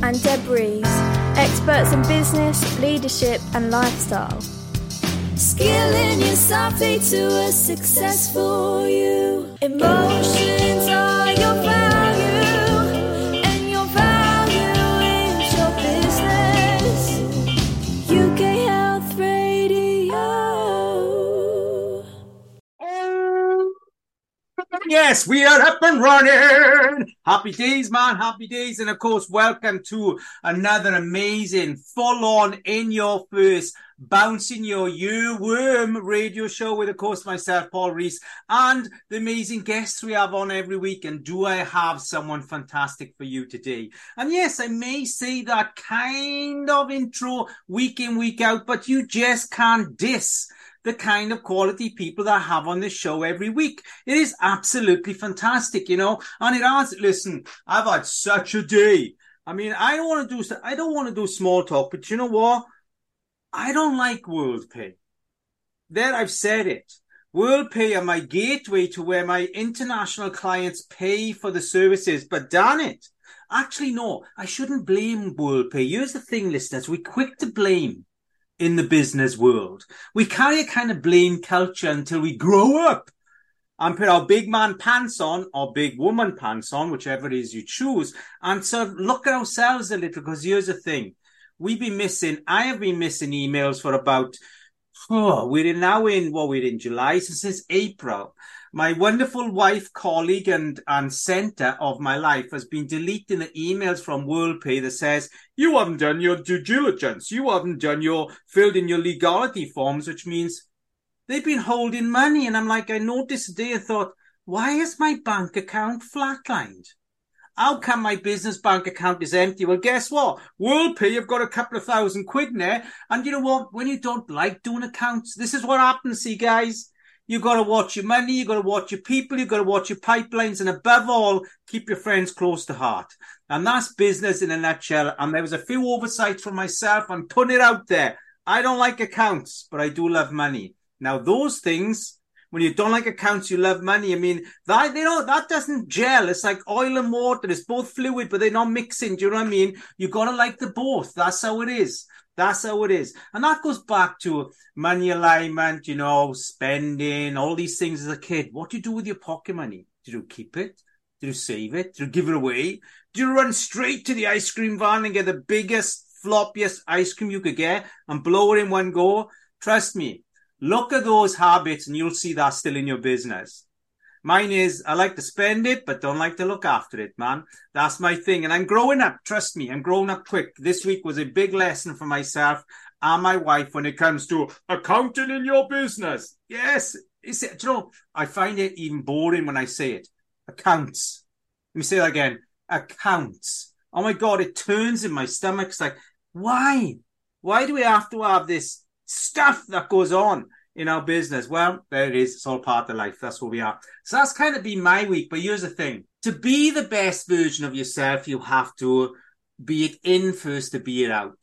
and Deb Reeves, experts in business, leadership and lifestyle. Skilling yourself into a successful you. Emotions are your value, and your value is your business. UK Health Radio. Yes, we are up and running. Happy days, man. Happy days. And of course, welcome to another amazing, full-on, in-your-face, bouncing your earworm radio show with, of course, myself, Paul Rees, and the amazing guests we have on every week. And do I have someone fantastic for you today? And yes, I may say that kind of intro week in, week out, but you just can't diss the kind of quality people that I have on this show every week. It is absolutely fantastic, you know, and it has, listen, I've had such a day. I mean, I don't want to do small talk, but you know what? I don't like WorldPay. There, I've said it. WorldPay are my gateway to where my international clients pay for the services, but darn it. Actually, no, I shouldn't blame WorldPay. Here's the thing, listeners. We're quick to blame in the business world. We carry a kind of blame culture until we grow up and put our big man pants on or big woman pants on, whichever it is you choose, and sort of look at ourselves a little, because here's the thing. I have been missing emails for about, we're in July, so since April. My wonderful wife, colleague, and center of my life has been deleting the emails from WorldPay that says, you haven't done your due diligence. You haven't filled in your legality forms, which means they've been holding money. And I'm like, I noticed today, I thought, why is my bank account flatlined? How come my business bank account is empty? Well, guess what? WorldPay, you've got a couple of $1,000 in there. And you know what? When you don't like doing accounts, this is what happens, see, guys. You've got to watch your money, you've got to watch your people, you've got to watch your pipelines, and above all, keep your friends close to heart. And that's business in a nutshell. And there was a few oversights from myself. I'm putting it out there. I don't like accounts, but I do love money. Now, those things, when you don't like accounts, you love money. I mean, that doesn't gel. It's like oil and water. It's both fluid, but they're not mixing. Do you know what I mean? You've got to like the both. That's how it is. That's how it is. And that goes back to money alignment, you know, spending, all these things as a kid. What do you do with your pocket money? Do you keep it? Do you save it? Do you give it away? Do you run straight to the ice cream van and get the biggest, floppiest ice cream you could get and blow it in one go? Trust me, look at those habits and you'll see that still in your business. Mine is, I like to spend it, but don't like to look after it, man. That's my thing. And I'm growing up. Trust me, I'm growing up quick. This week was a big lesson for myself and my wife when it comes to accounting in your business. Yes. You know, I find it even boring when I say it. Accounts. Let me say that again. Accounts. Oh my God, it turns in my stomach. It's like, why? Why do we have to have this stuff that goes on in our business? Well, there it is. It's all part of life. That's where we are. So that's kind of been my week. But here's the thing. To be the best version of yourself, you have to be it in first to be it out.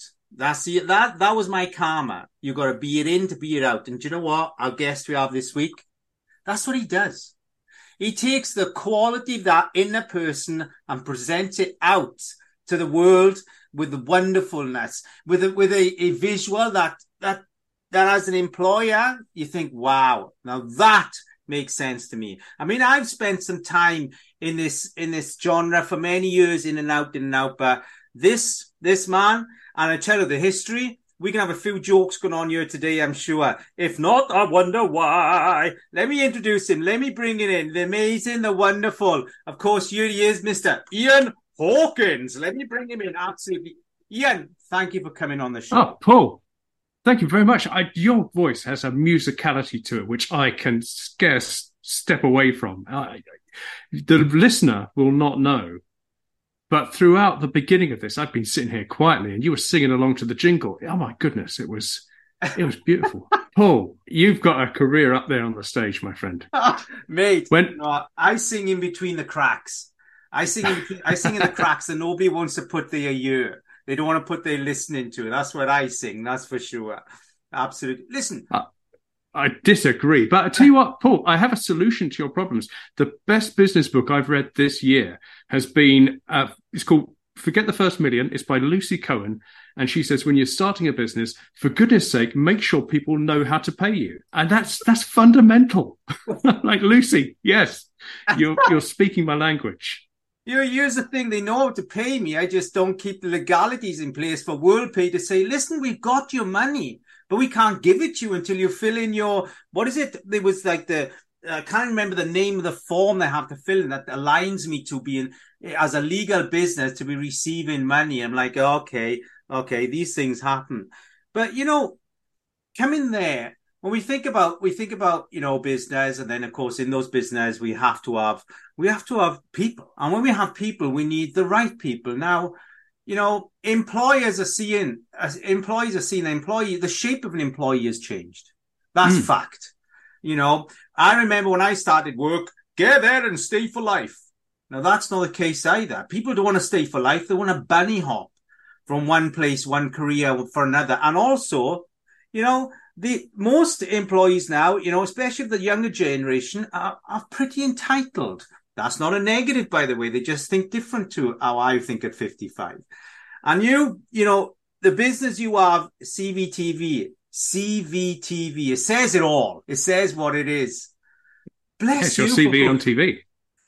That was my karma. You got to be it in to be it out. And do you know what? Our guest we have this week, that's what he does. He takes the quality of that inner person and presents it out to the world with the wonderfulness, with a visual that as an employer, you think, wow, now that makes sense to me. I mean, I've spent some time in this genre for many years, in and out, but this man, and I tell you the history, we can have a few jokes going on here today, I'm sure. If not, I wonder why. Let me introduce him. Let me bring it in. The amazing, the wonderful. Of course, here he is, Mr. Ian Hawkins. Let me bring him in. Absolutely. Ian, thank you for coming on the show. Oh, Paul. Thank you very much. Your voice has a musicality to it, which I can scarce step away from. The listener will not know, but throughout the beginning of this, I've been sitting here quietly, and you were singing along to the jingle. Oh my goodness, it was beautiful. Paul, you've got a career up there on the stage, my friend. Mate, I sing in between the cracks. I sing in the cracks, and nobody wants to put their ear. They don't want to put their listening to it. That's what I sing. That's for sure. Absolutely. Listen. I disagree. But I tell you what, Paul, I have a solution to your problems. The best business book I've read this year has been, it's called forget the first million. It's by Lucy Cohen. And she says, when you're starting a business, for goodness sake, make sure people know how to pay you. And that's fundamental. Like, Lucy, yes, you're speaking my language. Here's the thing, they know how to pay me. I just don't keep the legalities in place for WorldPay to say, listen, we've got your money, but we can't give it to you until you fill in your, what is it? There was like I can't remember the name of the form they have to fill in that aligns me to being, as a legal business, to be receiving money. I'm like, okay, these things happen. But, come in there. When we think about, business, and then of course in those business we have to have people. And when we have people, we need the right people. Now, employees are seeing the shape of an employee has changed. That's fact. I remember when I started work, get there and stay for life. Now that's not the case either. People don't want to stay for life. They want to bunny hop from one place, one career for another. And also, the most employees now, especially the younger generation, are pretty entitled. That's not a negative, by the way. They just think different to how I think at 55. And the business you have, CVTV, it says it all. It says what it is. Bless you. It's your CV on TV.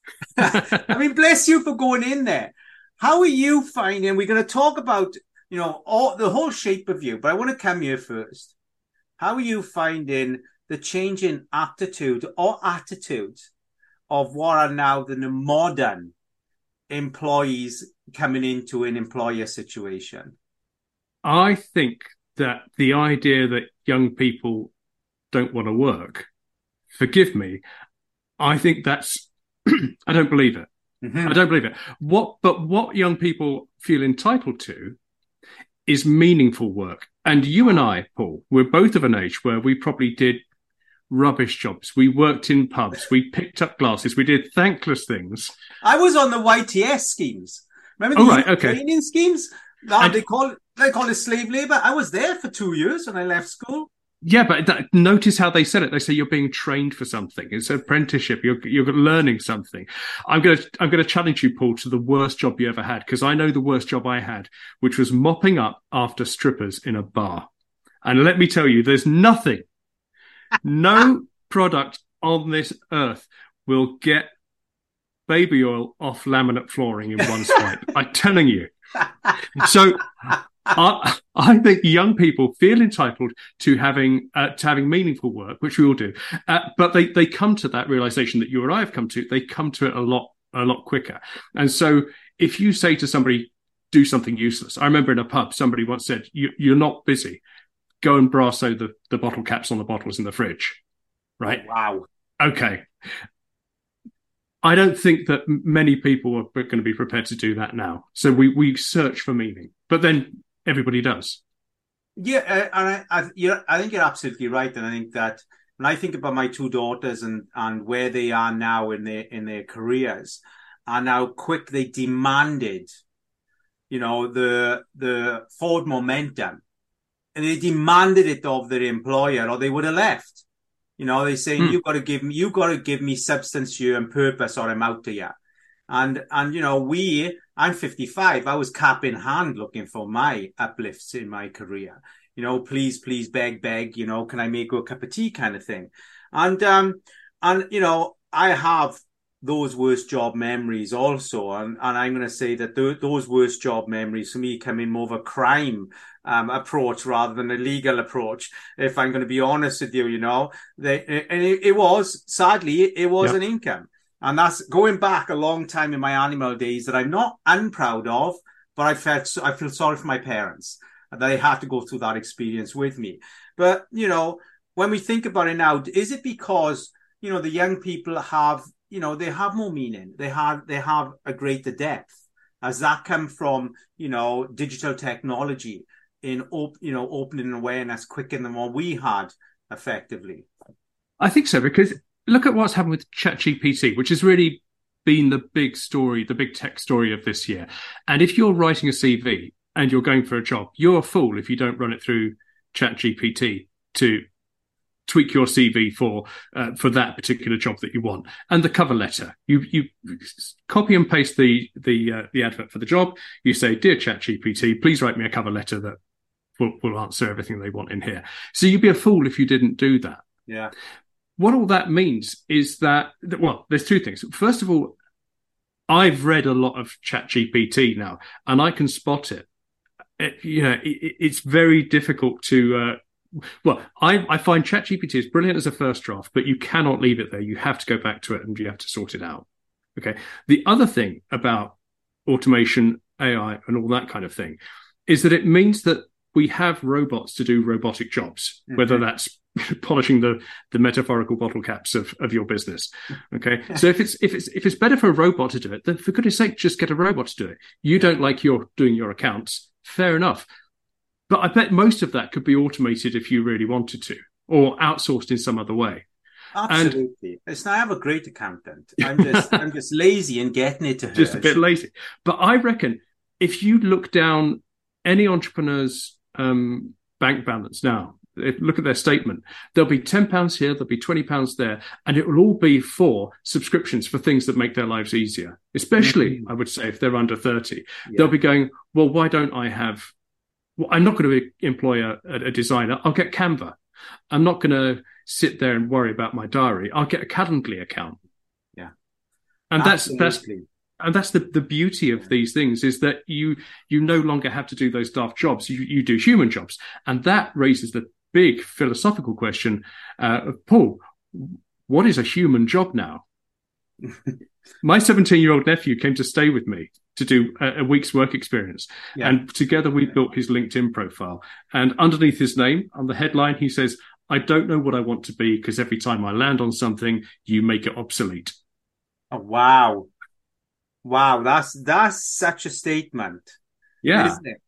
I mean, bless you for going in there. How are you finding, we're going to talk about, the whole shape of you, but I want to come here first. How are you finding the change in aptitude or attitudes of what are now the modern employees coming into an employer situation? I think that the idea that young people don't want to work, forgive me, I think that's, I don't believe it. Mm-hmm. I don't believe it. What young people feel entitled to is meaningful work. And you and I, Paul, we're both of an age where we probably did rubbish jobs. We worked in pubs. We picked up glasses. We did thankless things. I was on the YTS schemes. Remember the training schemes? They call it slave labor. I was there for 2 years when I left school. Yeah, but notice how they said it. They say you're being trained for something. It's an apprenticeship. You're learning something. I'm going to challenge you, Paul, to the worst job you ever had, because I know the worst job I had, which was mopping up after strippers in a bar. And let me tell you, there's nothing, no product on this earth will get baby oil off laminate flooring in one swipe. I'm telling you. So I think young people feel entitled to having meaningful work, which we all do, but they come to that realization that you and I have come to. They come to it a lot quicker. And so, if you say to somebody, "Do something useless," I remember in a pub somebody once said, "You're not busy. Go and brasso the bottle caps on the bottles in the fridge." Right? Wow. Okay. I don't think that many people are going to be prepared to do that now. So we search for meaning, but then everybody does. Yeah, and I think you're absolutely right. And I think that when I think about my two daughters and where they are now in their careers, and how quick they demanded, the forward momentum, and they demanded it of their employer, or they would have left. They're saying, you got to give me substance here and purpose, or I'm out of here. And I'm 55. I was cap in hand looking for my uplifts in my career. Please beg, can I make you a cup of tea kind of thing. And I have those worst job memories also. And I'm going to say that those worst job memories for me come in more of a crime approach rather than a legal approach. If I'm going to be honest with you, it was, sadly, an income. And that's going back a long time in my animal days that I'm not unproud of, but I feel sorry for my parents that they had to go through that experience with me. But, when we think about it now, is it because, the young people have, they have more meaning. They have a greater depth. Has that come from, digital technology in, opening awareness quicker than what we had effectively? I think so, because look at what's happened with ChatGPT, which has really been the big story, the big tech story of this year. And if you're writing a CV and you're going for a job, you're a fool if you don't run it through ChatGPT to tweak your CV for that particular job that you want. And the cover letter, you copy and paste the advert for the job. You say, "Dear ChatGPT, please write me a cover letter that will answer everything they want in here." So you'd be a fool if you didn't do that. Yeah. What all that means is that, well, there's two things. First of all, I've read a lot of ChatGPT now, and I can spot it. It's very difficult to. I find ChatGPT is brilliant as a first draft, but you cannot leave it there. You have to go back to it and you have to sort it out. Okay. The other thing about automation, AI, and all that kind of thing is that it means that we have robots to do robotic jobs, whether that's polishing the metaphorical bottle caps of your business. Okay. So if it's better for a robot to do it, then for goodness sake, just get a robot to do it. You don't like doing your accounts. Fair enough. But I bet most of that could be automated if you really wanted to, or outsourced in some other way. Absolutely. I have a great accountant. I'm just lazy in getting it to her. Just a bit lazy. But I reckon if you look down any entrepreneur's bank balance now, look at their statement, there'll be £10 here, there'll be £20 there, and it will all be for subscriptions for things that make their lives easier, especially, I would say, if they're under 30. Yeah. They'll be going, well, why don't I have... Well, I'm not going to employ a designer. I'll get Canva. I'm not going to sit there and worry about my diary. I'll get a Calendly account. Yeah. And that's the beauty of these things, is that you no longer have to do those daft jobs. You do human jobs. And that raises the big philosophical question, Paul, what is a human job now? My 17-year-old nephew came to stay with me to do a week's work experience. Yeah. And together we built his LinkedIn profile. And underneath his name, on the headline, he says, "I don't know what I want to be because every time I land on something, you make it obsolete." Oh, wow. Wow, that's such a statement. Yeah. Isn't it?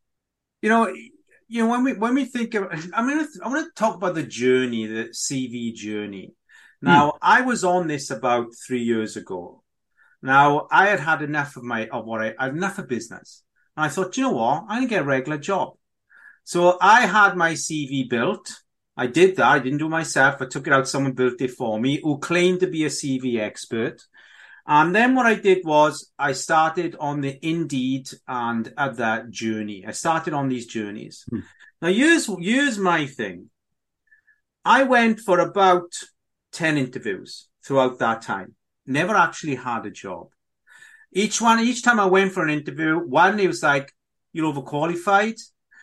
When we think of, I want to talk about the journey, the CV journey. Now, I was on this about 3 years ago. Now, I had enough I had enough of business. And I thought, you know what? I'm going to get a regular job. So I had my CV built. I did that. I didn't do it myself. I took it out. Someone built it for me who claimed to be a CV expert. And then what I did was I started on the Indeed and other journey. I started on these journeys. Now, here's my thing. I went for about 10 interviews throughout that time. Never actually had a job. Each time I went for an interview, one, it was like, "You're overqualified."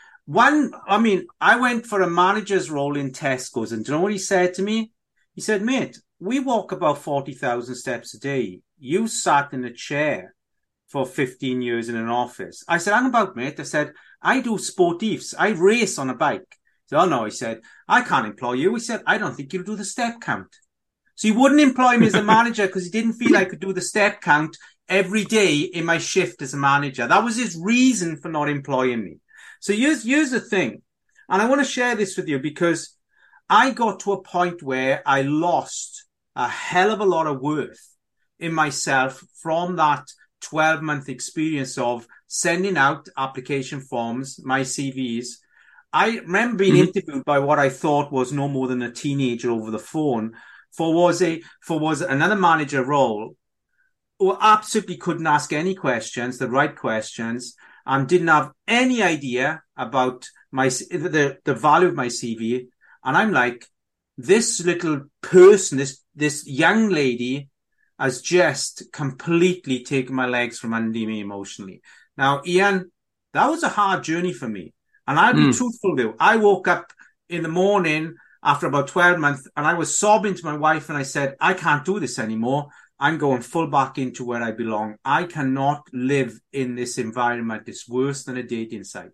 I went for a manager's role in Tesco's, and do you know what he said to me? He said, "Mate, we walk about 40,000 steps a day. You sat in a chair for 15 years in an office." I said, "Hang about, mate." I said, "I do sportifs. I race on a bike." He said, "Oh no," he said, "I can't employ you." He said, "I don't think you'll do the step count." So he wouldn't employ me as a manager because he didn't feel I could do the step count every day in my shift as a manager. That was his reason for not employing me. So here's the thing. And I want to share this with you because I got to a point where I lost a hell of a lot of worth in myself from that 12-month experience of sending out application forms, my CVs. I remember being interviewed by what I thought was no more than a teenager over the phone was another manager role, who absolutely couldn't ask any questions, the right questions, and didn't have any idea about the value of my CV. And I'm like, this little person, this young lady has just completely taken my legs from under me emotionally. Now, Ian, that was a hard journey for me. And I'll be truthful with you. I woke up in the morning after about 12 months and I was sobbing to my wife and I said, "I can't do this anymore. I'm going full back into where I belong. I cannot live in this environment. It's worse than a dating site."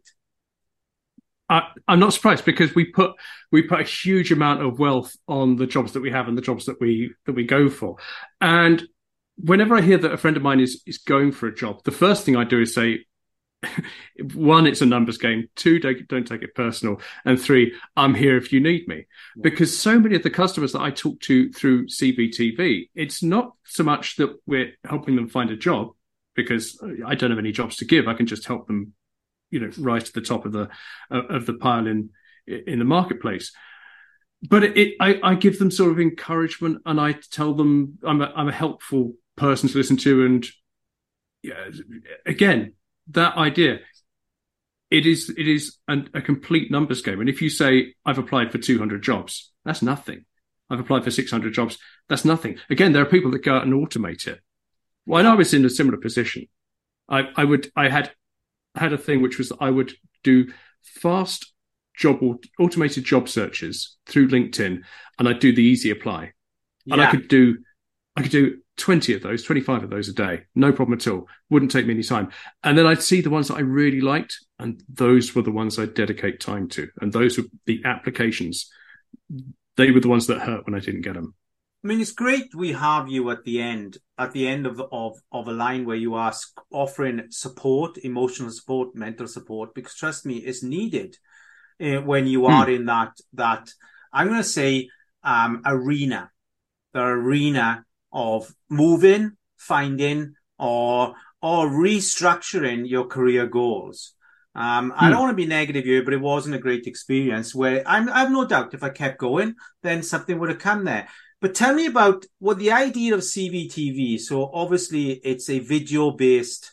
I'm not surprised because we put a huge amount of wealth on the jobs that we have and the jobs that we go for. And whenever I hear that a friend of mine is going for a job, the first thing I do is say, one, it's a numbers game. Two, don't take it personal. And three, I'm here if you need me. Yeah. Because so many of the customers that I talk to through CVTV, it's not so much that we're helping them find a job, because I don't have any jobs to give. I can just help them, rise to the top of the pile in the marketplace. but I give them sort of encouragement, and I tell them I'm a helpful person to listen to. And yeah, again, that idea, it is a complete numbers game. And if you say I've applied for 200 jobs, that's nothing. I've applied for 600 jobs, that's nothing. Again, there are people that go out and automate it. When I was in a similar position, I had a thing which was I would do fast automated job searches through LinkedIn, and I'd do the easy apply. And I could do 20 of those, 25 of those a day, no problem at all. Wouldn't take me any time. And then I'd see the ones that I really liked, and those were the ones I'd dedicate time to. And those were the applications. They were the ones that hurt when I didn't get them. I mean, it's great we have you at the end of a line where you are offering support, emotional support, mental support, because trust me, it's needed when you are in that I'm going to say arena, the arena of moving, finding, or restructuring your career goals. I don't want to be negative here, but it wasn't a great experience where I have no doubt if I kept going, then something would have come there. But tell me about what the idea of CVTV. So obviously it's a video-based,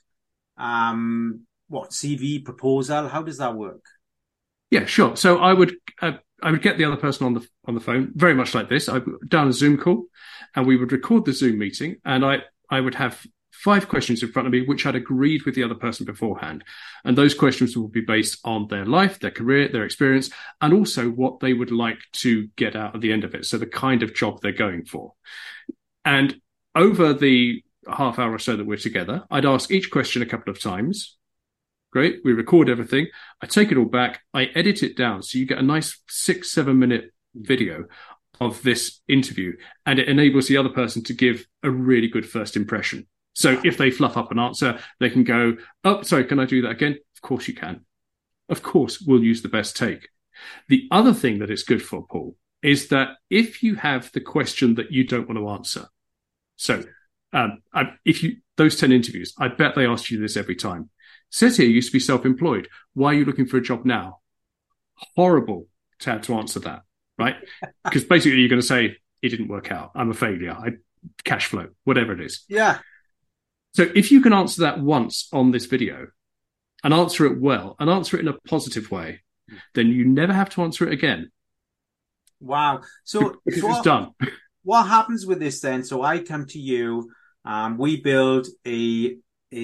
CV proposal. How does that work? Yeah, sure. So I would get the other person on the phone, very much like this. I would down a Zoom call, and we would record the Zoom meeting, and I would have 5 questions in front of me, which I'd agreed with the other person beforehand. And those questions will be based on their life, their career, their experience, and also what they would like to get out at the end of it. So the kind of job they're going for. And over the half hour or so that we're together, I'd ask each question a couple of times. Great. We record everything. I take it all back. I edit it down. So you get a nice 6-7 minute video of this interview, and it enables the other person to give a really good first impression. So if they fluff up an answer, they can go, oh, sorry, can I do that again? Of course you can. Of course, we'll use the best take. The other thing that it's good for, Paul, is that if you have the question that you don't want to answer, so those 10 interviews, I bet they asked you this every time. Says here, you used to be self-employed. Why are you looking for a job now? Horrible to have to answer that, right? Because basically you're going to say, it didn't work out. I'm a failure. Cash flow, whatever it is. Yeah. So if you can answer that once on this video and answer it well and answer it in a positive way, then you never have to answer it again. Wow. So it's done. What happens with this then? So I come to you, we build a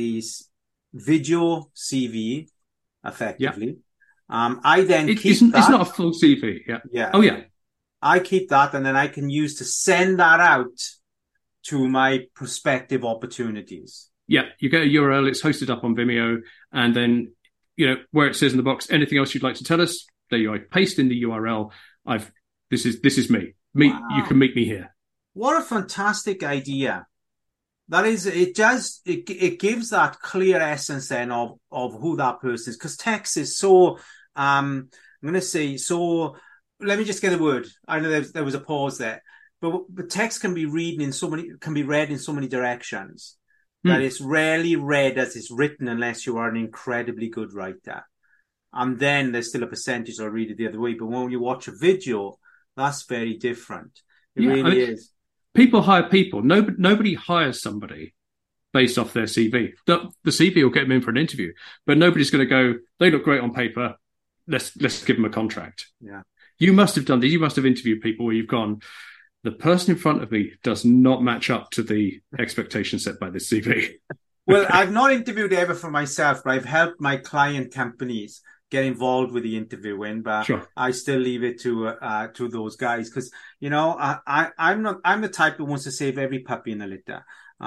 video CV effectively. Yeah. I then keep that. It's not a full CV. Yeah. Yeah. Oh yeah. I keep that, and then I can use to send that out to my prospective opportunities. Yeah, you get a URL, it's hosted up on Vimeo, and then, where it says in the box, anything else you'd like to tell us, there you go. I paste in the URL. This is me. Wow. You can meet me here. What a fantastic idea. That is, it gives that clear essence then of who that person is, because text is so, I'm going to say, so, let me just get a word. I know there was a pause there. But text can be read in so many directions that it's rarely read as it's written unless you are an incredibly good writer. And then there's still a percentage that'll read it the other way. But when you watch a video, that's very different. It really is. People hire people. Nobody hires somebody based off their CV. The CV will get them in for an interview, but nobody's going to go, they look great on paper. Let's give them a contract. Yeah. You must have done this. You must have interviewed people where you've gone, the person in front of me does not match up to the expectation set by this CV. Well, I've not interviewed ever for myself, but I've helped my client companies get involved with the interviewing, but sure. I still leave it to those guys because, I'm the type that wants to save every puppy in the litter.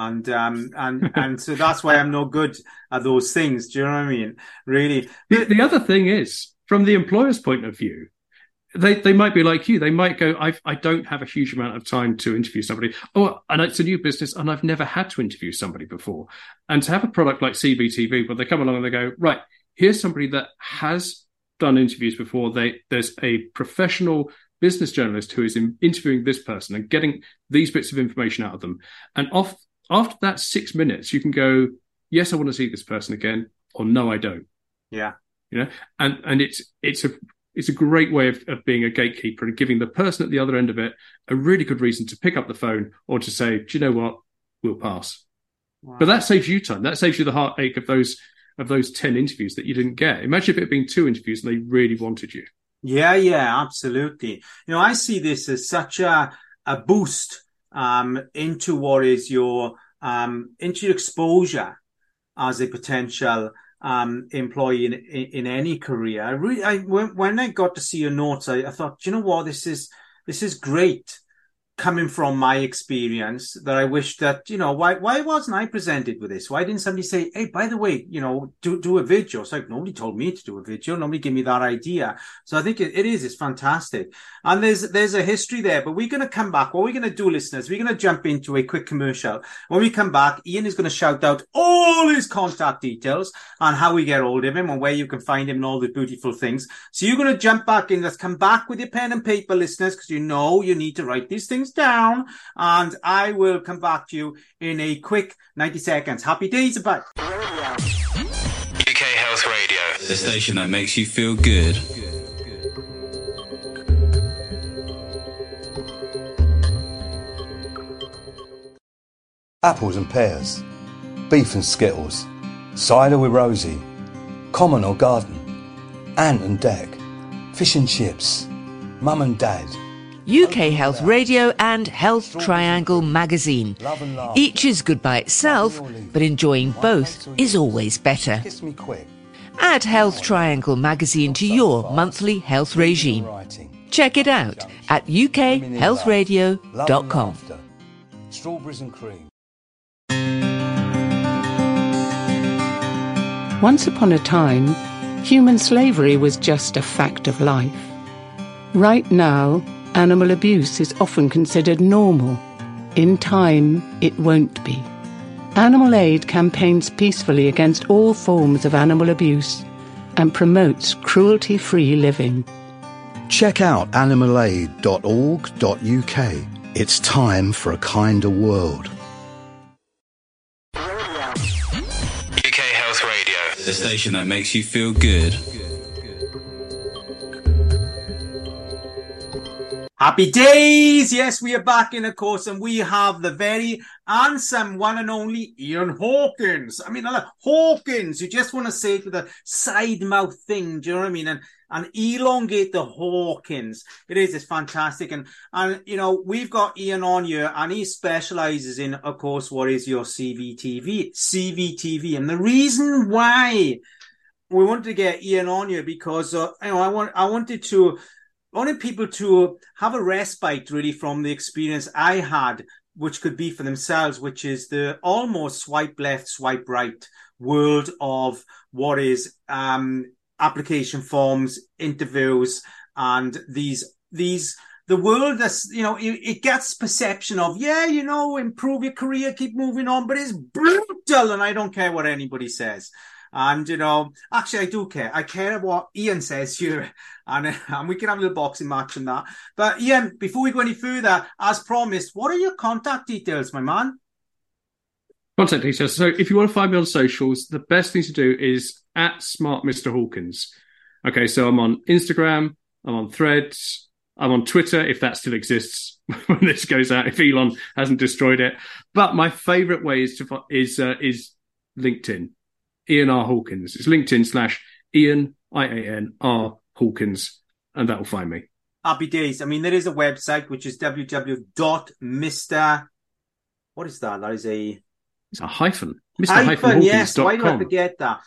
And so that's why I'm no good at those things. Do you know what I mean? Really. The other thing is, from the employer's point of view, they might be like you. They might go, I don't have a huge amount of time to interview somebody. Oh, and it's a new business and I've never had to interview somebody before. And to have a product like CVTV, where they come along and they go, right, here's somebody that has done interviews before. There's a professional business journalist who is interviewing this person and getting these bits of information out of them. And after that 6 minutes, you can go, yes, I want to see this person again, or no, I don't. Yeah. And it's It's a great way of being a gatekeeper and giving the person at the other end of it a really good reason to pick up the phone or to say, do you know what? We'll pass. Wow. But that saves you time. That saves you the heartache of those 10 interviews that you didn't get. Imagine if it had been 2 interviews and they really wanted you. Yeah, absolutely. I see this as such a boost into what is your into your exposure as a potential employee in any career. When I got to see your notes, I thought, you know what, this is great. Coming from my experience, that I wish that, why wasn't I presented with this? Why didn't somebody say, hey, by the way, do a video? It's like, nobody told me to do a video. Nobody gave me that idea. So I think it's fantastic. And there's a history there, but we're going to come back. What we're going to do, listeners, we're going to jump into a quick commercial. When we come back, Ian is going to shout out all his contact details and how we get hold of him and where you can find him and all the beautiful things. So you're going to jump back in. Let's come back with your pen and paper, listeners, because you need to write these things down, and I will come back to you in a quick 90 seconds. Happy days about UK Health Radio, the station that makes you feel good. Apples and pears, beef and skittles, cider with Rosie, common or garden, ant and deck, fish and chips, mum and dad. UK Health Radio and Health Triangle magazine. Each is good by itself, but enjoying both is always better. Add Health Triangle magazine to your monthly health regime. Check it out at ukhealthradio.com. Strawberries and cream. Once upon a time, human slavery was just a fact of life. Right now, animal abuse is often considered normal. In time, it won't be. Animal Aid campaigns peacefully against all forms of animal abuse and promotes cruelty-free living. Check out animalaid.org.uk. It's time for a kinder world. UK Health Radio, the station that makes you feel good. Happy days! Yes, we are back in, of course, and we have the very handsome one and only Ian Hawkins. I mean, Hawkins, you just want to say it with a side mouth thing, do you know what I mean? And elongate the Hawkins. It's fantastic. And we've got Ian on here, and he specializes in, of course, what is your CVTV. And the reason why we wanted to get Ian on here, because, I wanted people to have a respite really from the experience I had, which could be for themselves, which is the almost swipe left, swipe right world of what is application forms, interviews, and the world that's, it gets perception of, improve your career, keep moving on, but it's brutal, and I don't care what anybody says. And, actually, I do care. I care what Ian says here. And we can have a little boxing match on that. But, Ian, before we go any further, as promised, what are your contact details, my man? Contact details. So if you want to find me on socials, the best thing to do is at Smart Mr. Hawkins. Okay, so I'm on Instagram, I'm on Threads, I'm on Twitter, if that still exists when this goes out, if Elon hasn't destroyed it. But my favourite way is LinkedIn. Ian R. Hawkins. It's LinkedIn/Ian, IAN-R Hawkins, and that will find me. Happy days. I mean, there is a website, which is www.mr. What is that? That is a... It's a hyphen. Hyphen, yes. Why do I forget that?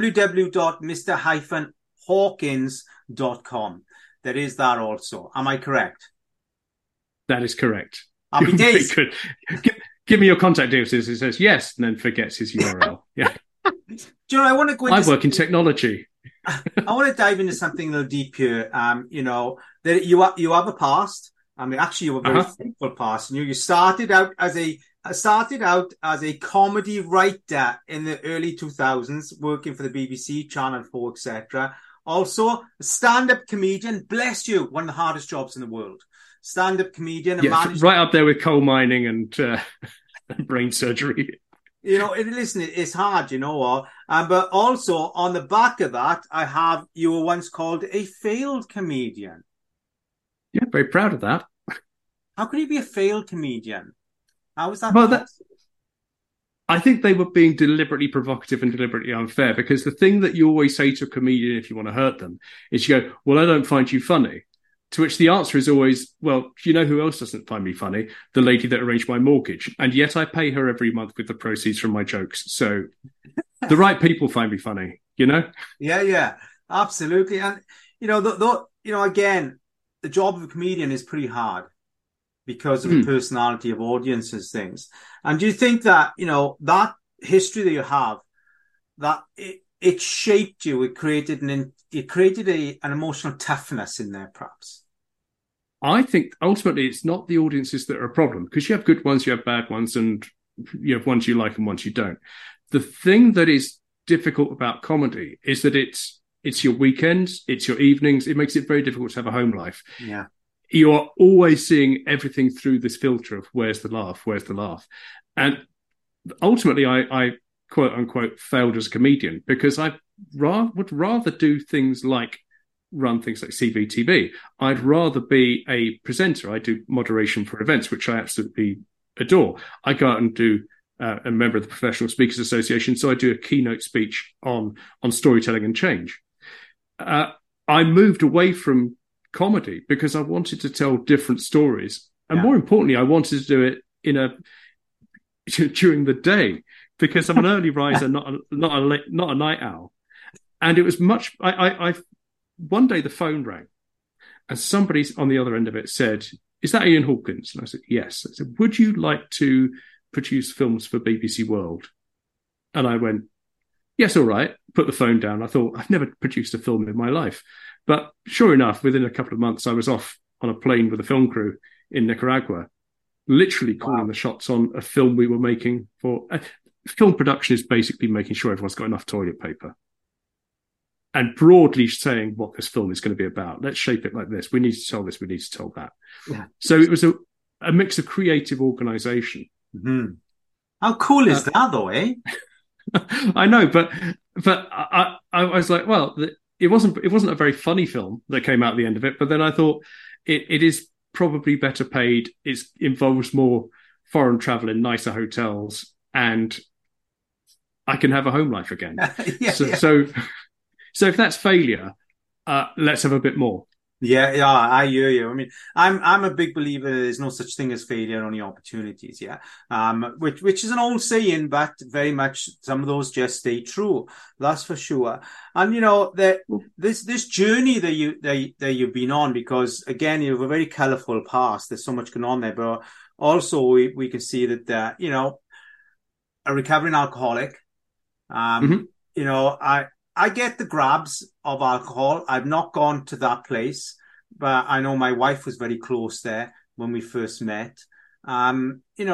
www.mr-hawkins.com. There is that also. Am I correct? That is correct. Happy days. Good. Give me your contact details. It says yes, and then forgets his URL. Yeah. Do you know, I want to go into... I work in technology. I want to dive into something a little deep here. That you have a past. I mean, actually, you have a very thankful past. You started out as a comedy writer in the early 2000s, working for the BBC, Channel 4, etc. Also, a stand-up comedian. Bless you, one of the hardest jobs in the world. Stand-up comedian. And right up there with coal mining and brain surgery. Listen, it's hard, but also on the back of that, you were once called a failed comedian. Yeah, very proud of that. How can you be a failed comedian? How was that? Well, I think they were being deliberately provocative and deliberately unfair, because the thing that you always say to a comedian if you want to hurt them is you go, well, I don't find you funny. To which the answer is always, well, do you know who else doesn't find me funny? The lady that arranged my mortgage. And yet I pay her every month with the proceeds from my jokes. So the right people find me funny, Yeah, absolutely. And, again, the job of a comedian is pretty hard because of the personality of audiences, things. And do you think that, that history that you have, that it shaped you, it created an emotional toughness in there, perhaps? I think ultimately it's not the audiences that are a problem, because you have good ones, you have bad ones, and you have ones you like and ones you don't. The thing that is difficult about comedy is that it's your weekends, it's your evenings. It makes it very difficult to have a home life. Yeah. You are always seeing everything through this filter of where's the laugh? And ultimately, I quote unquote failed as a comedian because I would rather do things like run things like CVTV. I'd rather be a presenter. I do moderation for events, which I absolutely adore. I go out and do a member of the Professional Speakers Association, so I do a keynote speech on storytelling and change. I moved away from comedy because I wanted to tell different stories, and more importantly, I wanted to do it during the day because I'm an early riser, not a night owl. And it was much. I one day the phone rang, and somebody on the other end of it said, "Is that Ian Hawkins?" And I said, "Yes." I said, "Would you like to produce films for BBC World?" And I went, "Yes, all right." Put the phone down. I thought, I've never produced a film in my life. But sure enough, within a couple of months, I was off on a plane with a film crew in Nicaragua, literally calling the shots on a film we were making for... film production is basically making sure everyone's got enough toilet paper. And broadly saying what this film is going to be about. Let's shape it like this. We need to tell this. We need to tell that. Yeah. So it was a mix of creative organisation. Mm-hmm. How cool is that, though, eh? I know, but I was like, well, it wasn't a very funny film that came out at the end of it. But then I thought it is probably better paid. It involves more foreign travel in nicer hotels, and I can have a home life again. So if that's failure, let's have a bit more. Yeah, I hear you. I mean, I'm a big believer that there's no such thing as failure, only opportunities. Yeah, which is an old saying, but very much some of those just stay true. That's for sure. And this journey that you've been on, because again, you have a very colourful past. There's so much going on there, but also we can see that a recovering alcoholic. I get the grabs of alcohol. I've not gone to that place, but I know my wife was very close there when we first met. It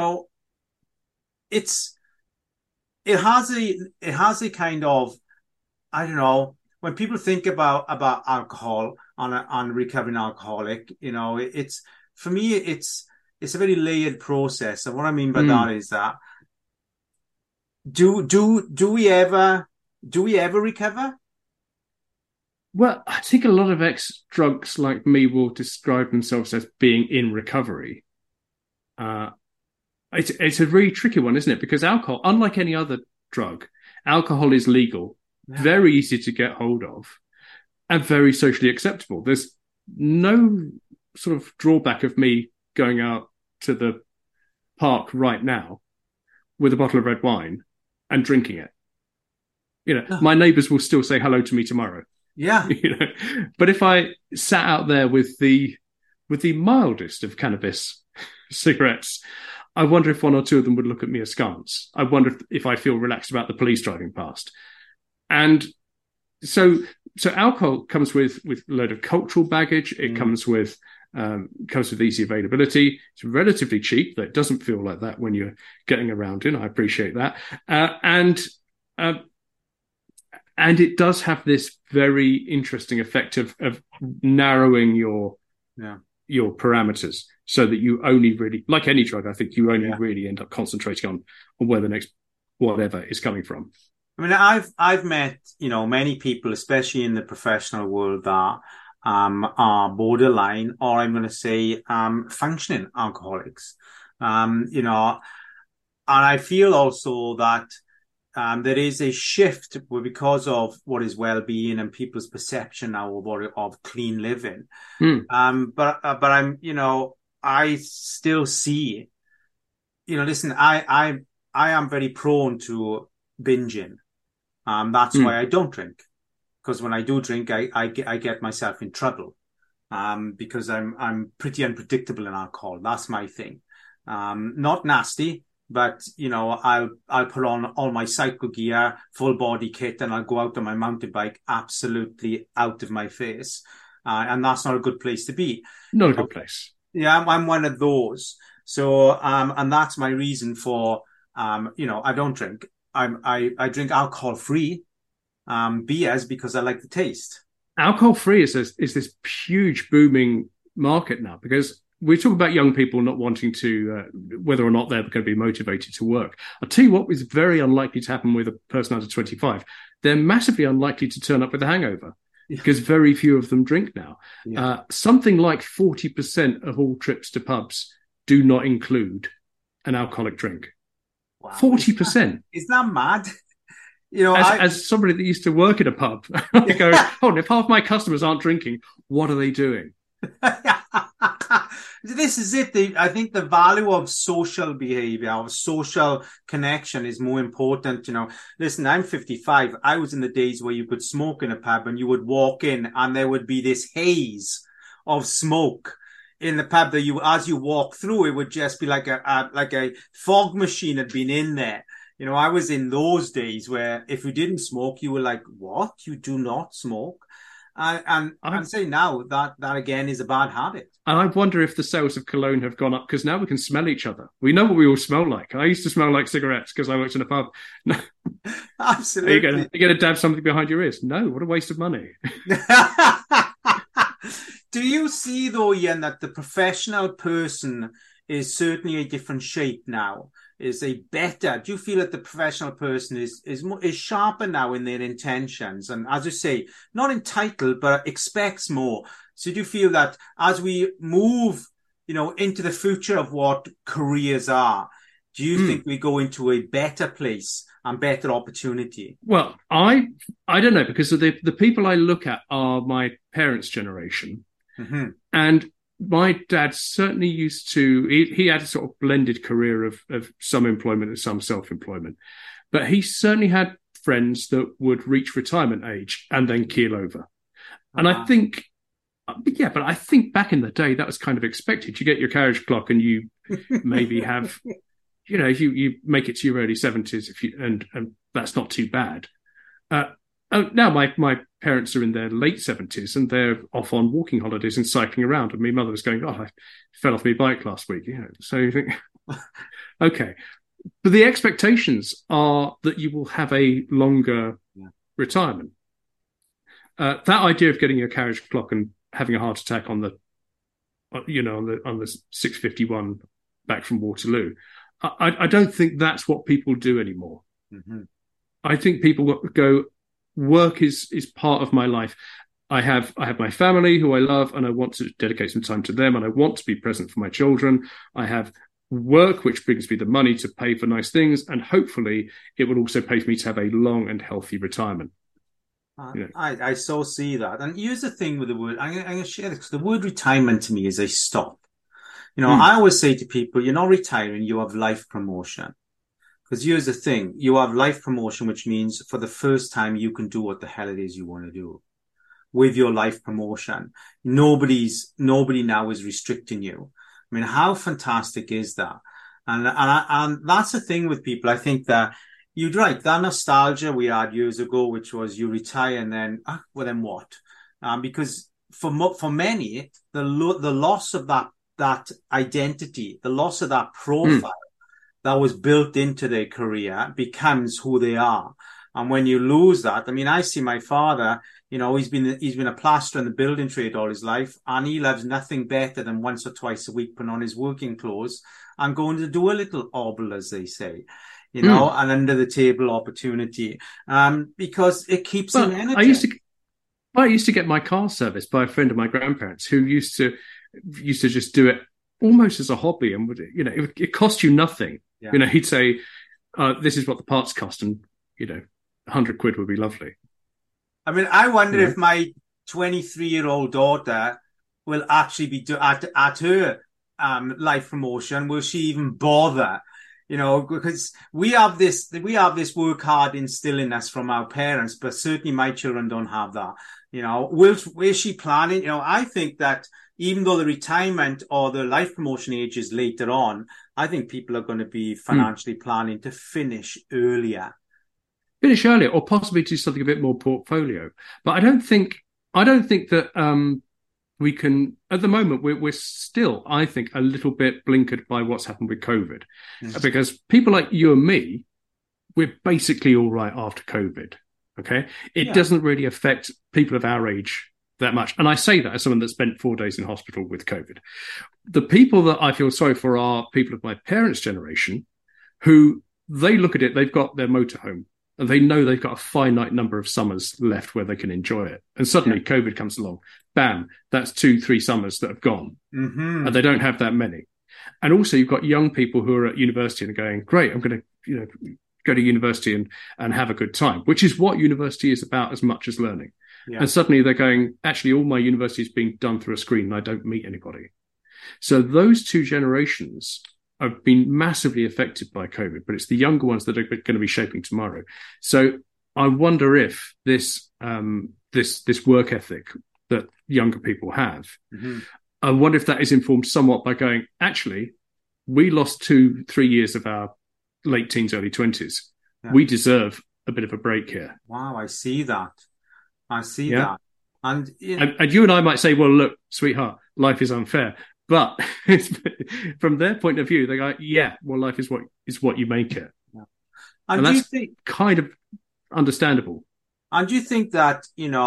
has a kind of, I don't know, when people think about alcohol on recovering alcoholic, it's, for me, it's a very layered process. And what I mean by that is that do we ever recover? Well, I think a lot of ex-drunks like me will describe themselves as being in recovery. It's a really tricky one, isn't it? Because alcohol, unlike any other drug, alcohol is legal, very easy to get hold of, and very socially acceptable. There's no sort of drawback of me going out to the park right now with a bottle of red wine and drinking it. My neighbours will still say hello to me tomorrow. Yeah. But if I sat out there with the mildest of cannabis cigarettes, I wonder if one or two of them would look at me askance. I wonder if I feel relaxed about the police driving past. And so alcohol comes with a load of cultural baggage. It comes with easy availability. It's relatively cheap, though it doesn't feel like that when you're getting around in. I appreciate that. And it does have this very interesting effect of narrowing your parameters so that you only really, like any drug, I think you only really end up concentrating on where the next whatever is coming from. I mean, I've met, many people, especially in the professional world, that are borderline, or I'm going to say, functioning alcoholics. And I feel also that there is a shift because of what is well-being and people's perception now of clean living. But I'm, I still see, listen, I am very prone to binging. That's why I don't drink, because when I do drink, I get myself in trouble, because I'm pretty unpredictable in alcohol. That's my thing. Not nasty, but I'll put on all my cycle gear, full body kit, and I'll go out on my mountain bike absolutely out of my face, and that's not a good place to be. Not a good place. Yeah, I'm one of those. So, and that's my reason for, I don't drink. I drink alcohol-free beers because I like the taste. Alcohol-free is this huge booming market now, because we talk about young people not wanting to, whether or not they're going to be motivated to work. I'll tell you what is very unlikely to happen with a person under 25. They're massively unlikely to turn up with a hangover, because very few of them drink now. Yeah. Something like 40% of all trips to pubs do not include an alcoholic drink. Wow. 40%. Isn't that mad? As somebody that used to work in a pub, I go, if half my customers aren't drinking, what are they doing? This is it. I think the value of social behavior, of social connection is more important. Listen, I'm 55. I was in the days where you could smoke in a pub and you would walk in and there would be this haze of smoke in the pub that as you walk through, it would just be like a fog machine had been in there. I was in those days where if you didn't smoke, you were like, what? You do not smoke? And say now that again is a bad habit. And I wonder if the sales of cologne have gone up because now we can smell each other. We know what we all smell like. I used to smell like cigarettes because I worked in a pub. Absolutely. Are you going to dab something behind your ears? No, what a waste of money. Do you see, though, Ian, that the professional person is certainly a different shape now? Do you feel that the professional person is sharper now in their intentions? And as you say, not entitled, but expects more. So do you feel that as we move, into the future of what careers are, do you think we go into a better place and better opportunity? Well, I don't know, because the people I look at are my parents' generation. Mm-hmm. And my dad certainly used to, he had a sort of blended career of some employment and some self-employment. But he certainly had friends that would reach retirement age and then keel over. And I think, but I think back in the day, that was kind of expected. You get your carriage clock and you maybe have, you make it to your early 70s and that's not too bad. Now my parents are in their late 70s and they're off on walking holidays and cycling around. And my mother was going, I fell off my bike last week. So you think, okay. But the expectations are that you will have a longer retirement. That idea of getting a carriage clock and having a heart attack on the 6:51 back from Waterloo, I don't think that's what people do anymore. Mm-hmm. I think people go, work is part of my life. I have my family who I love and I want to dedicate some time to them and I want to be present for my children. I have work which brings me the money to pay for nice things, and hopefully it will also pay for me to have a long and healthy retirement. I so see that. And here's the thing with the word, I'm going to share this, because the word retirement to me is a stop. I always say to people, you're not retiring, you have life promotion. Because here's the thing, you have life promotion, which means for the first time you can do what the hell it is you want to do with your life promotion. Nobody now is restricting you. I mean, how fantastic is that? And that's the thing with people. I think that you're right. That nostalgia we had years ago, which was you retire and then, then what? Because for many, the loss of that identity, the loss of that profile that was built into their career becomes who they are. And when you lose that, I mean, I see my father, he's been a plasterer in the building trade all his life, and he loves nothing better than once or twice a week putting on his working clothes and going to do a little obble, as they say. and under the table opportunity, because it keeps him energetic. I used to get my car serviced by a friend of my grandparents who used to just do it almost as a hobby, and it cost you nothing. Yeah. He'd say, "This is what the parts cost," and 100 quid would be lovely. I mean, I wonder if my 23-year-old daughter will actually be at her life promotion. Will she even bother? Because we have this work hard instilling us from our parents, but certainly my children don't have that. Is she planning? I think that even though the retirement or the life promotion age is later on, I think people are going to be financially planning to finish earlier. Or possibly do something a bit more portfolio. But I don't think that we can, at the moment, we're still, I think, a little bit blinkered by what's happened with COVID. Yes. Because people like you and me, we're basically all right after COVID. Okay. It doesn't really affect people of our age that much. And I say that as someone that spent 4 days in hospital with COVID. The people that I feel sorry for are people of my parents' generation who they look at it, they've got their motorhome and they know they've got a finite number of summers left where they can enjoy it. And suddenly COVID comes along. Bam, that's 2-3 summers that have gone. Mm-hmm. And they don't have that many. And also you've got young people who are at university and are going, great, I'm going to, go to university and have a good time, which is what university is about as much as learning. Yeah. And suddenly they're going, actually, all my university is being done through a screen and I don't meet anybody. So those two generations have been massively affected by COVID, but it's the younger ones that are going to be shaping tomorrow. So I wonder if this work ethic that younger people have, I wonder if that is informed somewhat by going, actually, we lost 2-3 years of our late teens, early 20s. Yeah. We deserve a bit of a break here. Wow, I see that. That. And you and I might say, well, look, sweetheart, life is unfair. But from their point of view, they go, yeah, well, life is what you make it. Yeah. And do that's kind of understandable. And do you think that,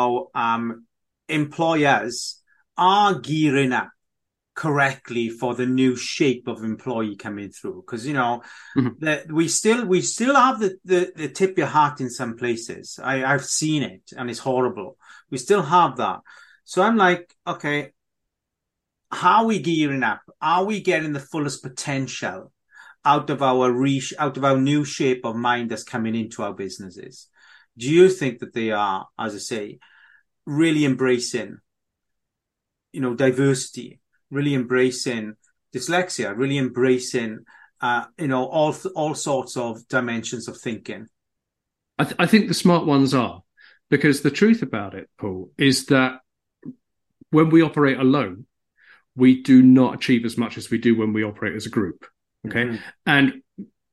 employers are gearing up correctly for the new shape of employee coming through? Because, we still have the tip your hat in some places. I've seen it and it's horrible. We still have that. So I'm like, okay, how are we gearing up? Are we getting the fullest potential out of our new shape of mind that's coming into our businesses? Do you think that they are, as I say, really embracing, diversity, really embracing dyslexia, really embracing, all sorts of dimensions of thinking? I think the smart ones are, because the truth about it, Paul, is that when we operate alone, we do not achieve as much as we do when we operate as a group. Okay. Mm-hmm. And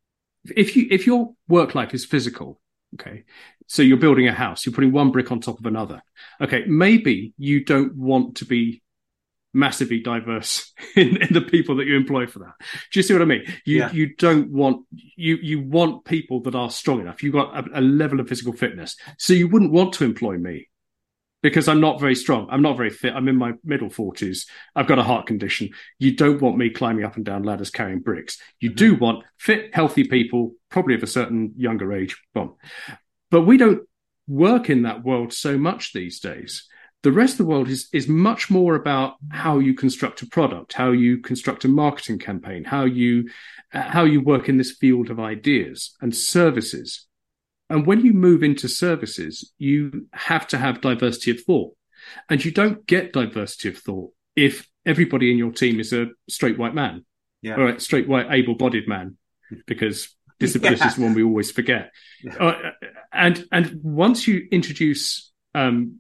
if your work life is physical, okay, so you're building a house, you're putting one brick on top of another. Okay. Maybe you don't want to be massively diverse in the people that you employ for that. Do you see what I mean? You don't want, you want people that are strong enough. You've got a level of physical fitness. So you wouldn't want to employ me because I'm not very strong. I'm not very fit. I'm in my middle 40s. I've got a heart condition. You don't want me climbing up and down ladders carrying bricks. You do want fit, healthy people, probably of a certain younger age. But we don't work in that world so much these days. The rest of the world is much more about how you construct a product, how you construct a marketing campaign, how you work in this field of ideas and services. And when you move into services, you have to have diversity of thought. And you don't get diversity of thought if everybody in your team is a straight white man, or a straight white able-bodied man, because disability is one we always forget. And once you introduce the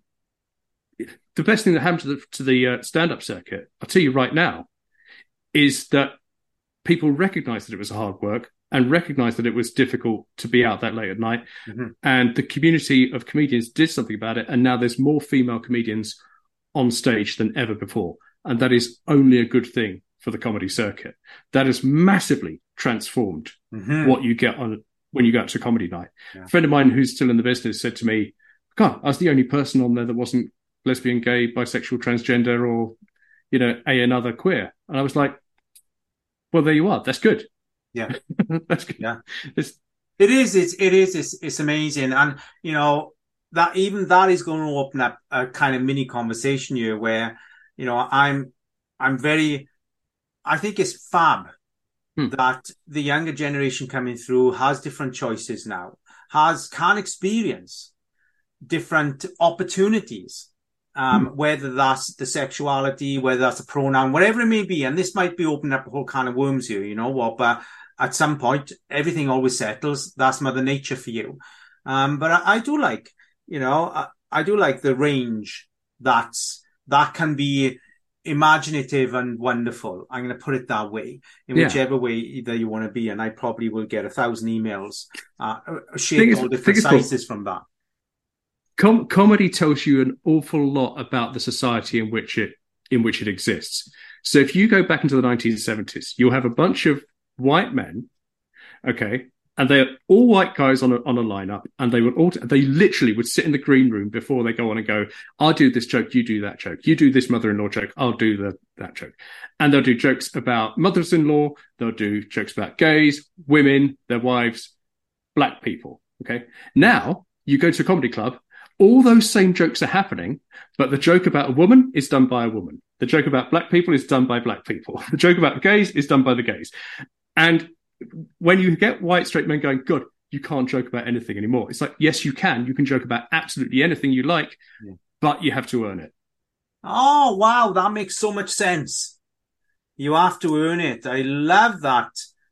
best thing that happened to the stand-up circuit, I'll tell you right now, is that people recognized that it was hard work and recognized that it was difficult to be out that late at night. Mm-hmm. And the community of comedians did something about it. And now there's more female comedians on stage than ever before. And that is only a good thing for the comedy circuit. That has massively transformed what you get on when you go out to a comedy night. Yeah. A friend of mine who's still in the business said to me, God, I was the only person on there that wasn't lesbian, gay, bisexual, transgender, or, another queer. And I was like, well, there you are. That's good. Yeah. That's good. Yeah. It is. It's amazing, and you know that even that is going to open up a kind of mini conversation here, where you know I'm very. I think it's fab that the younger generation coming through has different choices now, can experience different opportunities, whether that's the sexuality, whether that's a pronoun, whatever it may be, and this might be opening up a whole can of worms here. You know what, but at some point, everything always settles. That's Mother Nature for you. But I do like, you know, I do like the range that can be imaginative and wonderful. I'm going to put it that way, in whichever way that you want to be. And I probably will get 1,000 emails, shaped all different sizes from that. Comedy tells you an awful lot about the society in which it exists. So if you go back into the 1970s, you'll have a bunch of white men, okay, and they're all white guys on a lineup, and they literally would sit in the green room before they go on and go, I'll do this joke, you do that joke, you do this mother-in-law joke, I'll do that joke. And they'll do jokes about mothers-in-law, they'll do jokes about gays, women, their wives, black people, okay? Now, you go to a comedy club, all those same jokes are happening, but the joke about a woman is done by a woman. The joke about black people is done by black people. The joke about the gays is done by the gays. And when you get white straight men going, God, you can't joke about anything anymore. It's like, yes, you can. You can joke about absolutely anything you like, but you have to earn it. Oh, wow. That makes so much sense. You have to earn it. I love that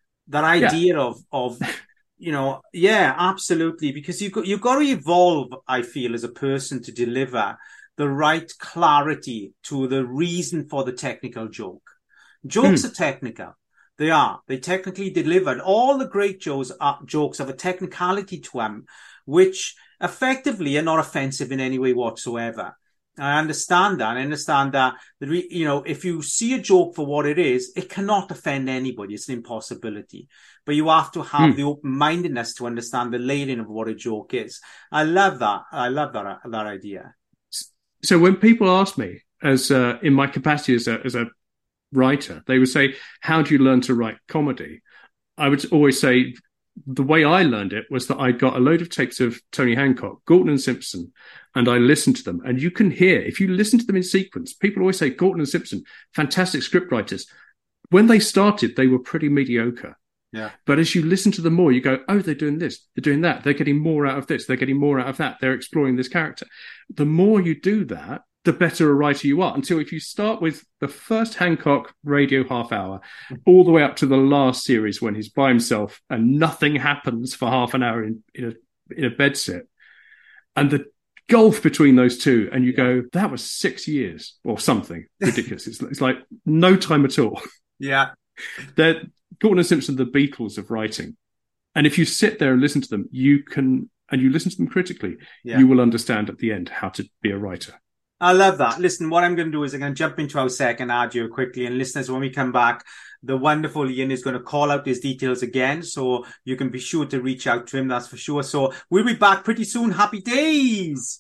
idea of you know, yeah, absolutely. Because you've got to evolve, I feel, as a person to deliver the right clarity to the reason for the technical joke. Jokes are technical. They are. They technically delivered. All the great jokes have a technicality to them, which effectively are not offensive in any way whatsoever. I understand that. I understand that, you know, if you see a joke for what it is, it cannot offend anybody. It's an impossibility. But you have to have the open-mindedness to understand the layering of what a joke is. I love that. I love that idea. So when people ask me, as in my capacity as a writer, they would say, how do you learn to write comedy? I would always say the way I learned it was that I got a load of tapes of Tony Hancock, Galton and Simpson, and I listened to them. And you can hear, if you listen to them in sequence, people always say Galton and Simpson, fantastic scriptwriters. When they started, they were pretty mediocre. Yeah. But as you listen to them more, you go, oh, they're doing this, they're doing that, they're getting more out of this, they're getting more out of that, they're exploring this character. The more you do that, the better a writer you are. Until if you start with the first Hancock radio half hour, all the way up to the last series when he's by himself and nothing happens for half an hour in a bedsit, and the gulf between those two, and you go, that was 6 years or something ridiculous. It's like no time at all. Yeah. They're Galton and Simpson, the Beatles of writing. And if you sit there and listen to them, you listen to them critically, you will understand at the end how to be a writer. I love that. Listen, what I'm going to do is I'm going to jump into our second audio quickly. And listeners, when we come back, the wonderful Ian is going to call out his details again. So you can be sure to reach out to him. That's for sure. So we'll be back pretty soon. Happy days.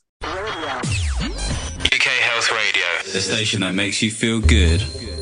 UK Health Radio, the station that makes you feel good.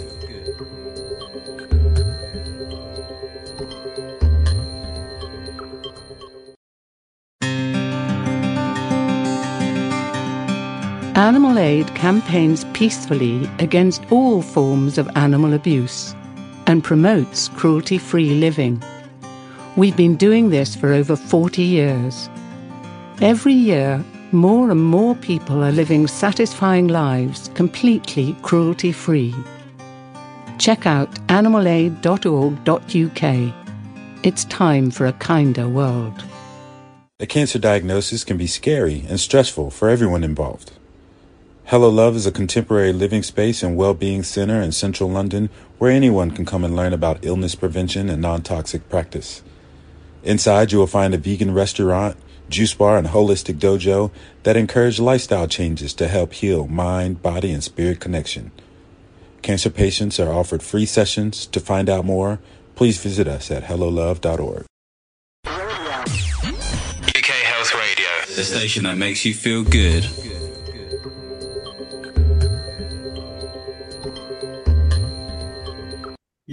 Animal Aid campaigns peacefully against all forms of animal abuse and promotes cruelty-free living. We've been doing this for over 40 years. Every year, more and more people are living satisfying lives completely cruelty-free. Check out animalaid.org.uk. It's time for a kinder world. A cancer diagnosis can be scary and stressful for everyone involved. Hello Love is a contemporary living space and well-being center in central London where anyone can come and learn about illness prevention and non-toxic practice. Inside, you will find a vegan restaurant, juice bar, and holistic dojo that encourage lifestyle changes to help heal mind, body, and spirit connection. Cancer patients are offered free sessions. To find out more, please visit us at hellolove.org. UK Health Radio, the station that makes you feel good.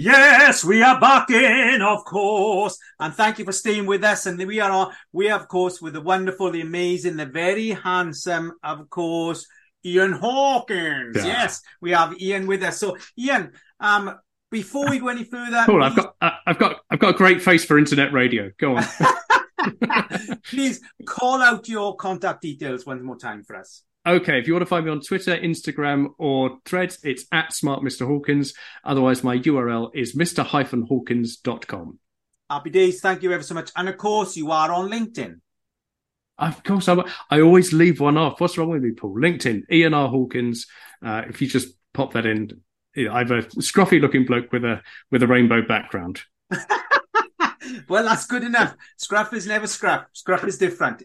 Yes, we are back in, of course. And thank you for staying with us. And we are, of course, with the wonderful, the amazing, the very handsome, of course, Ian Hawkins. Yeah. Yes, we have Ian with us. So, Ian, before we go any further, cool. I've got a great face for internet radio. Go on. Please call out your contact details one more time for us. Okay, if you want to find me on Twitter, Instagram, or Threads, it's at @SmartMrHawkins. Otherwise, my URL is mr-hawkins.com. Happy days. Thank you ever so much. And of course, you are on LinkedIn. Of course, I always leave one off. What's wrong with me, Paul? LinkedIn, Ian R. Hawkins. If you just pop that in, I'm a scruffy-looking bloke with a rainbow background. Well, that's good enough. Scruff is never scruff. Scruff is different.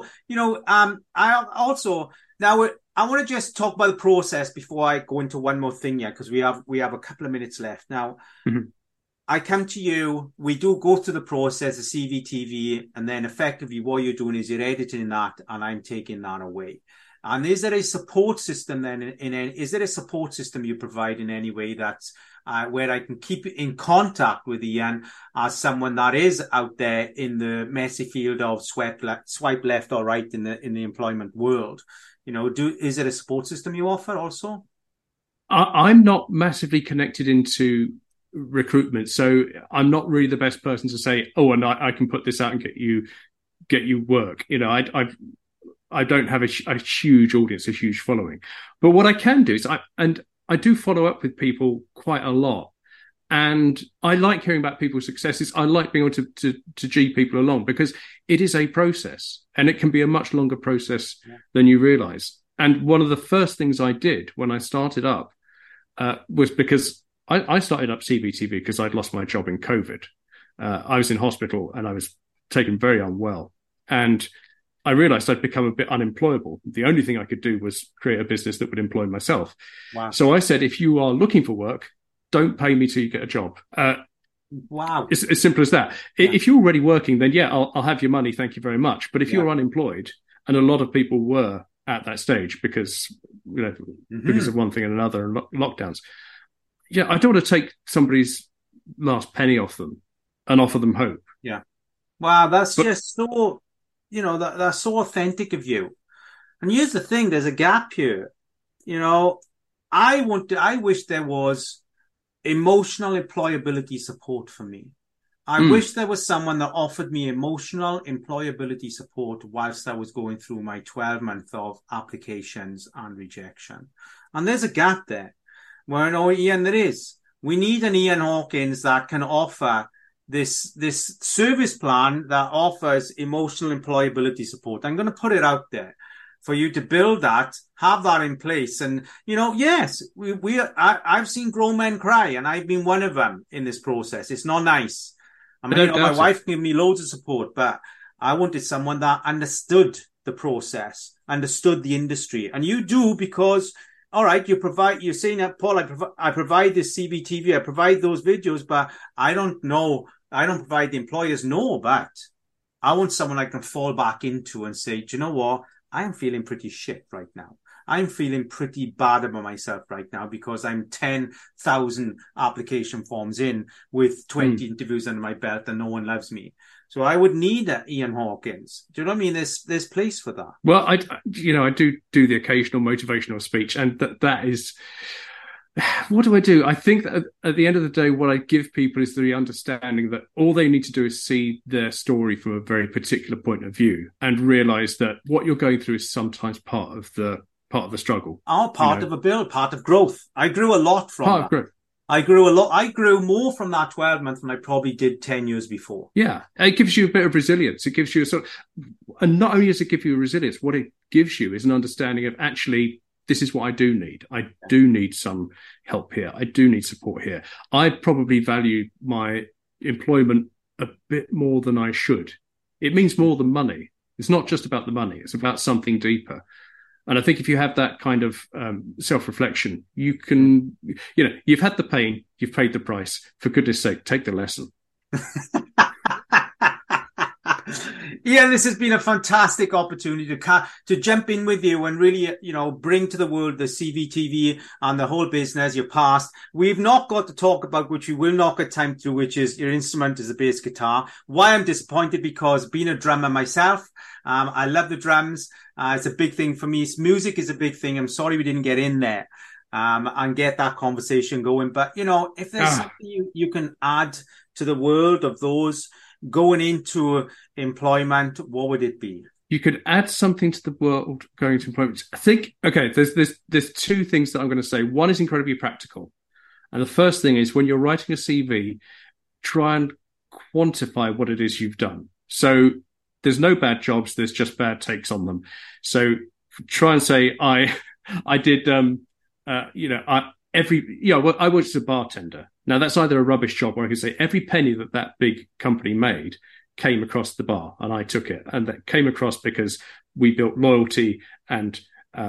I also now I want to just talk about the process before I go into one more thing here, because we have a couple of minutes left now. Mm-hmm. I come to you. We do go through the process of CVTV, and then effectively what you're doing is you're editing that, and I'm taking that away. And is there a support system then? Is there a support system you provide in any way that's where I can keep in contact with Ian as someone that is out there in the messy field of swipe left or right in the employment world? Is there a support system you offer also? I'm not massively connected into recruitment, so I'm not really the best person to say, and I can put this out and get you work. I don't have a huge audience, a huge following. But what I can do is I do follow up with people quite a lot. And I like hearing about people's successes. I like being able to G people along, because it is a process, and it can be a much longer process than you realize. And one of the first things I did when I started up was because I started up CVTV because I'd lost my job in COVID. I was in hospital and I was taken very unwell. And I realized I'd become a bit unemployable. The only thing I could do was create a business that would employ myself. Wow. So I said, if you are looking for work, don't pay me till you get a job. Wow. It's as simple as that. Yeah. If you're already working, then I'll have your money. Thank you very much. But if you're unemployed, and a lot of people were at that stage because of one thing and another and lockdowns. Yeah, I don't want to take somebody's last penny off them and offer them hope. Yeah. Wow, that's just so, that's so authentic of you. And here's the thing, there's a gap here. I wish there was emotional employability support for me. I wish there was someone that offered me emotional employability support whilst I was going through my 12 months of applications and rejection. And there's a gap there. Well, Ian, there is. We need an Ian Hawkins that can offer this service plan that offers emotional employability support. I'm going to put it out there for you to build that, have that in place. And, yes, I've seen grown men cry, and I've been one of them in this process. It's not nice. I mean, my wife gave me loads of support, but I wanted someone that understood the process, understood the industry. And you do, because, all right, you're saying that, Paul, I provide this CVTV, I provide those videos, but I don't provide the employers know, but I want someone I can fall back into and say, do you know what? I am feeling pretty shit right now. I'm feeling pretty bad about myself right now because I'm 10,000 application forms in with 20 interviews under my belt and no one loves me. So I would need Ian Hawkins. Do you know what I mean? There's place for that. Well, I do the occasional motivational speech, and that is, what do? I think that at the end of the day, what I give people is the understanding that all they need to do is see their story from a very particular point of view and realize that what you're going through is sometimes part of the struggle. Part of a build, part of growth. I grew a lot from that. Growth. I grew a lot. I grew more from that 12 months than I probably did 10 years before. Yeah. It gives you a bit of resilience. It gives you and not only does it give you resilience, what it gives you is an understanding of, actually, this is what I do need. I do need some help here. I do need support here. I probably value my employment a bit more than I should. It means more than money. It's not just about the money. It's about something deeper. And I think if you have that kind of self-reflection, you can, you've had the pain, you've paid the price. For goodness sake, take the lesson. Ian, this has been a fantastic opportunity to jump in with you and really, bring to the world the CVTV and the whole business, your past. We've not got to talk about, which we will not get time to, which is your instrument is a bass guitar. Why I'm disappointed, because being a drummer myself, I love the drums. It's a big thing for me. Music is a big thing. I'm sorry we didn't get in there and get that conversation going. But, if there's something you can add to the world of those going into employment, what would it be? You could add something to the world going to employment. I think, okay, there's two things that I'm going to say. One is incredibly practical. And the first thing is, when you're writing a CV, try and quantify what it is you've done. So there's no bad jobs, there's just bad takes on them. So try and say, I did, I worked as a bartender. Now, that's either a rubbish job, or I could say every penny that big company made came across the bar, and I took it. And that came across because we built loyalty, and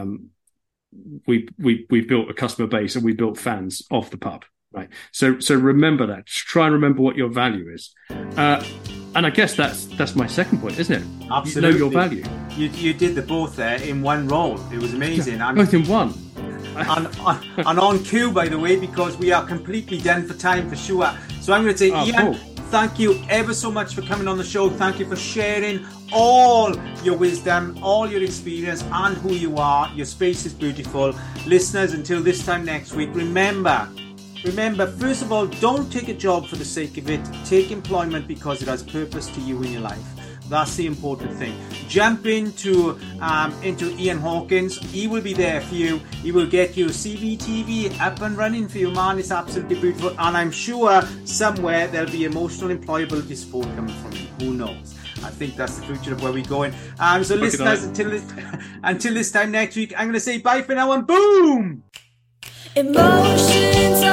we built a customer base, and we built fans of the pub, right? So remember that. Try and remember what your value is. And I guess that's my second point, isn't it? Absolutely. You know your value. You did the both there in one role. It was amazing. Yeah, both in one. and on cue, by the way, because we are completely done for time for sure. So I'm going to say, Ian, thank you ever so much for coming on the show. Thank you for sharing all your wisdom, all your experience, and who you are. Your space is beautiful. Listeners, until this time next week, remember, first of all, don't take a job for the sake of it. Take employment because it has purpose to you in your life. That's the important thing. Jump into Ian Hawkins. He will be there for you. He will get your CVTV up and running for you, man. It's absolutely beautiful. And I'm sure somewhere there'll be emotional employability support coming from you. Who knows? I think that's the future of where we're going. So listeners, until this time next week, I'm going to say bye for now, and boom! Emotions